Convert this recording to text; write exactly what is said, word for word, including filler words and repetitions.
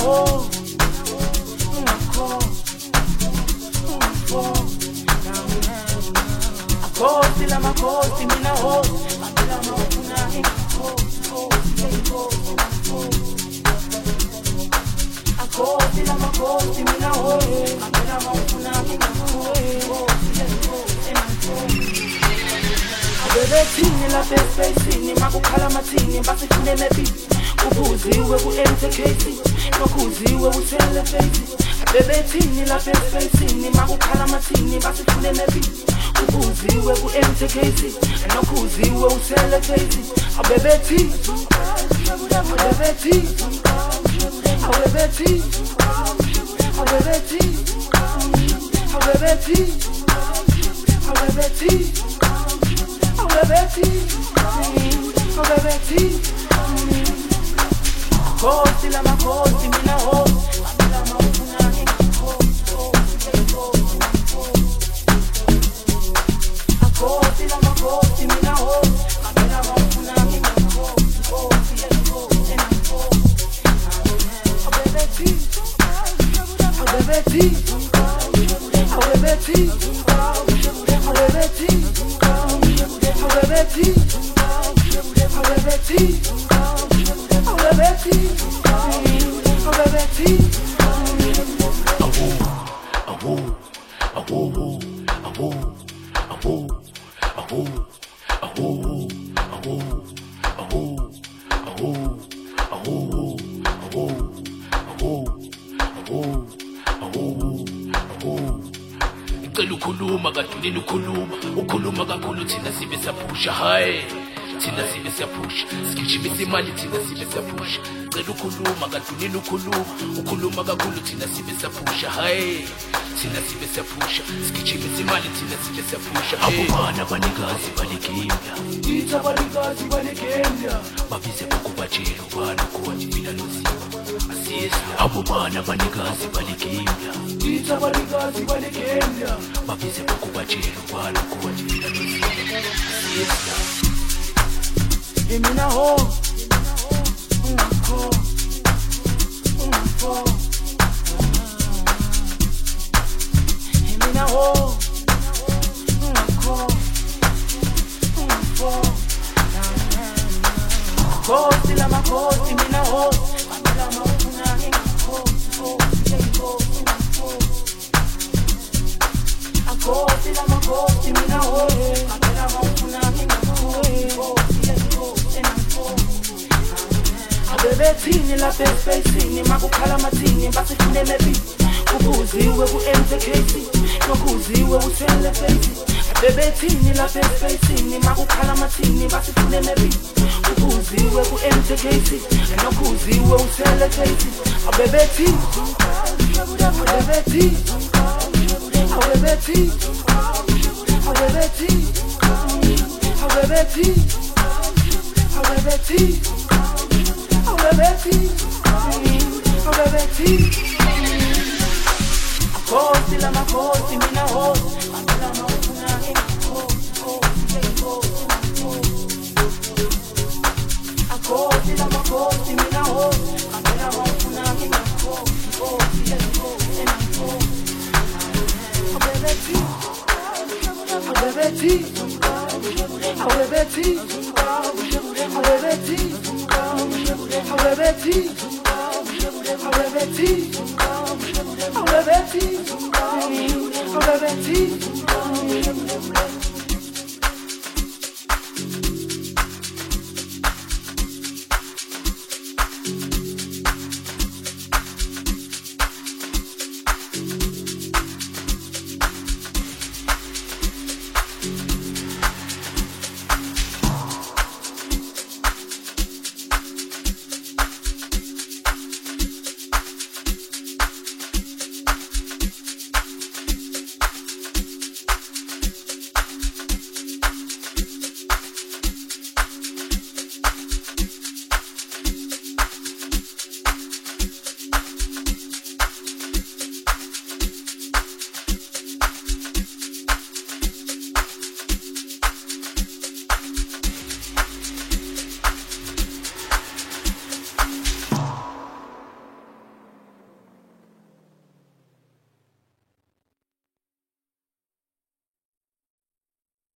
ho, ungakho, ungakho. Akhosi lamakhosi mina ho, ngempela mawufuna ingakho, ho, ho. Akhosi lamakhosi mina ho, ngempela mawufuna ingakho, ho, ho. Abebethini lapha espacini makukhala amathini basifunele beat. Ukuziwe ku-M T K C nokuziwe usele face. Abebethini lapha espacini makukhala amathini basifunele beat. Ukuziwe ku-M T K C nokuziwe usele face. Abebethi abebethi abebethi abebethi abebethi abebethi abebethi abebethi Khosi lamakhosi mina ho, ngempela mawufuna ingakho, akhosi lamakhosi mina ho, ngempela mawufuna ingakho, abebethi abebethi abebethi abebethi abebethi abebethi Abebethi, abebethi, awo, awo, awo, awo, awo, awo, awo, awo, awo, awo, awo, awo, awo, awo. Ngicela ukhuluma kadulini ukhuluma, ukhuluma kakhulu thina sibe saphusha hayi. Thina sibe siyaphusha, sigijimisa imali thina sibe siyaphusha. Cela ukhuluma kadunini ukhuluma, ukhuluma kakhulu thina sibe siyaphusha. Hayi, thina sibe siyaphusha, sigijimisa imali thina sibe siyaphusha. Abobana abanikazi balegenda, ithi abanikazi balegenda, babize bokubatshela ubani ukuthi mina noZiba asiyesla. Abobana abanikazi balegenda, ithi abanikazi balegenda, babize bokubatshela ubani ukuthi mina noZiba asiyesla. Mina ho, ungakho, ungakho. Mina ho, ungakho, ungakho. Khosi lamakhosi mina ho, ngempela mawufuna ingakho, ungakho. Akhosi lamakhosi mina ho, ngempela mawufuna ingakho. Abebethini lapha espacini makukhala amathini basifunele beat. Ukuziwe ku-M T K C nokuziwe usele face. Abebethini lapha espacini makukhala amathini basifunele beat. Ukuziwe ku-M T K C nokuziwe usele face. Abebethi abebethi abebethi abebethi abebethi abebethi Abebethi, abebethi. Akhosi lamakhosi mina ho, ngempela mawufuna ingakho, akhosi lamakhosi mina ho, ngempela mawufuna ingakho, abebethi, abebethi, abebethi.